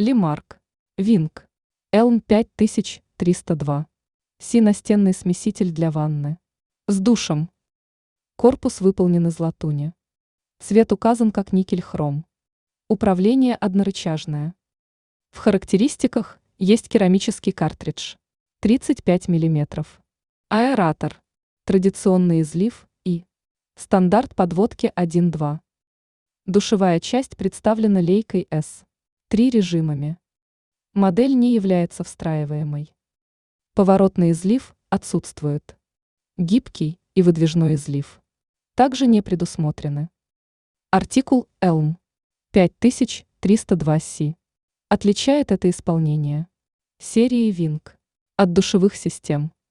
Лимарк. Винк. Elm 5302. Настенный смеситель для ванны. С душем. Корпус выполнен из латуни. Цвет указан как никель-хром. Управление однорычажное. В характеристиках есть керамический картридж 35 мм, аэратор, традиционный излив и стандарт подводки 1-2. Душевая часть представлена лейкой S 3 режимами. Модель не является встраиваемой. Поворотный излив отсутствует. Гибкий и выдвижной излив также не предусмотрены. Артикул Elm 5302C отличает это исполнение серии Wink от душевых систем.